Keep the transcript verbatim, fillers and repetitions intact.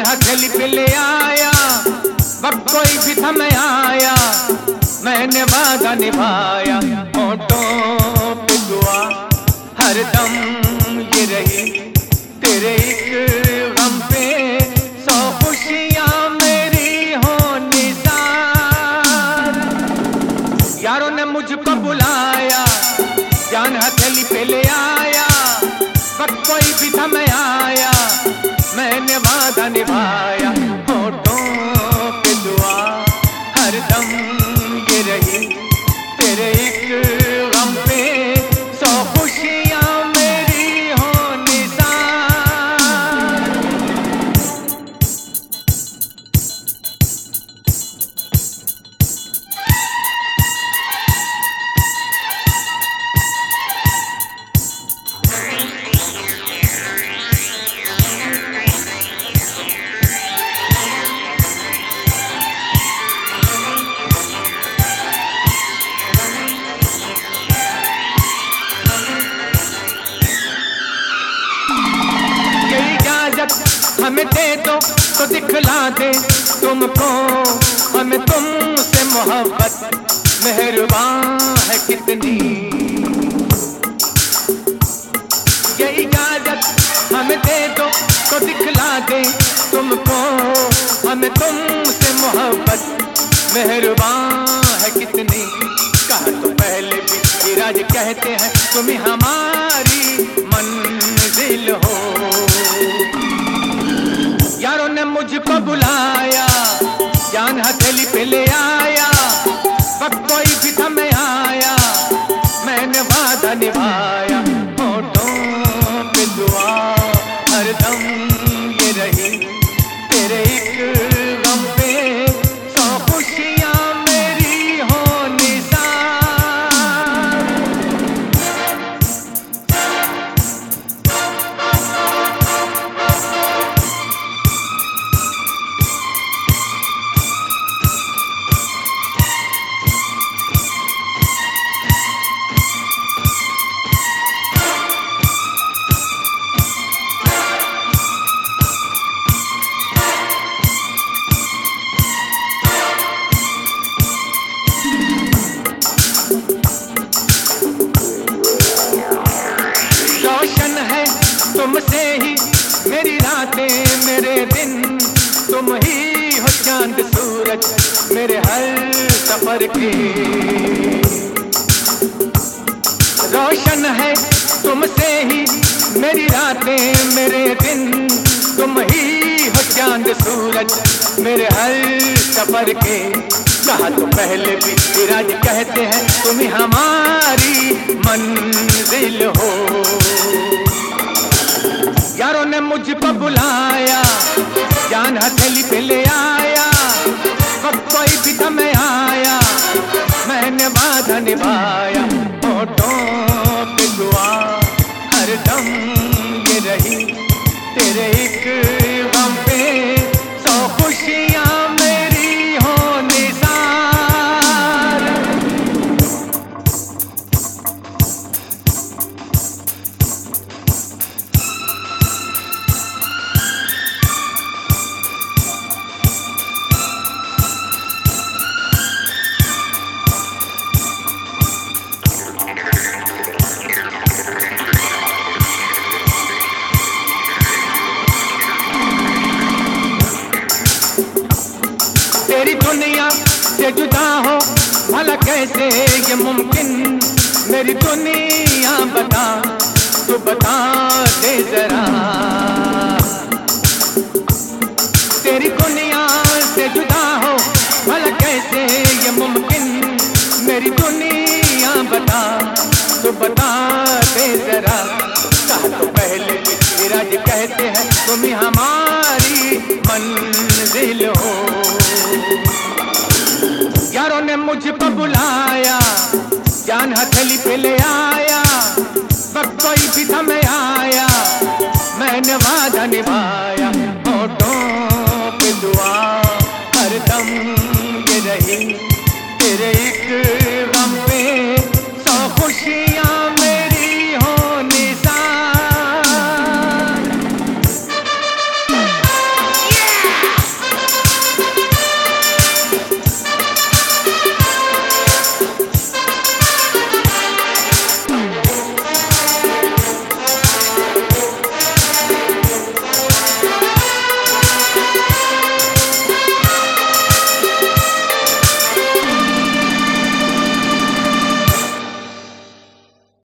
जान हथेली पे ले आया, वक्त कोई भी थम आया, मैंने वादा निभाया। होठों पे दुआ हरदम ये रही, तेरे एक गम पे सौ खुशियां मेरी हो निसार। यारों ने मुझको बुलाया, जान हथेली पे ले आया, वक्त कोई भी थम आया, मैंने वादा निभाया। होठों पे दुआ हरदम ये रही, तेरे एक गम पे सौ खुशियां मेरी हो निसार। हमें दे दो तो दिखला दे तुमको, हमें तुमसे मोहब्बत मेहरबान है कितनी। ये इजाजत हमें दे दो तो दिखला दे तुमको, हमें तुमसे मोहब्बत मेहरबान है कितनी। कहा तो पहले भी राज कहते हैं तुम ही हमारी मंजिल हो। यारों ने मुझको बुलाया, जान हथेली पे ले आया, वक्त कोई भी थम आया, मैंने वादा निभाया। होठों पे दुआ हरदम ये रही, तेरे एक गम पे सौ खुशियां मेरी हो निसार। तुमसे ही मेरी रातें मेरे दिन, तुम ही हो चांद सूरज मेरे हर सफर के। रोशन है तुमसे ही मेरी रातें मेरे दिन, तुम ही हो चांद सूरज मेरे हर सफर के। कहा तो पहले भी राज कहते हैं तुम ही हमारी मंजिल हो। यारों ने मुझको बुलाया, जान हथेली पे ले आया, वक्त कोई भी थम आया, मैंने वादा निभाया। होठों पे दुआ हरदम ये रही, तेरे एक गम पे सौ खुशियां मेरी हो निसार। तेरी दुनिया से जुदा हो भला कैसे ये मुमकिन, मेरी दुनिया बता तू बता दे जरा। तेरी दुनिया से जुदा हो भला कैसे ये मुमकिन, मेरी दुनिया बता तू बता दे जरा। कहा तो पहले भी राज कहते हैं तुम ही हमारी मंजिल हो। यारों ने मुझको बुलाया, जान हथेली पे ले आया, वक्त कोई भी थम आया, मैंने वादा निभाया। होठों पे दुआ हरदम ये रही, तेरे एक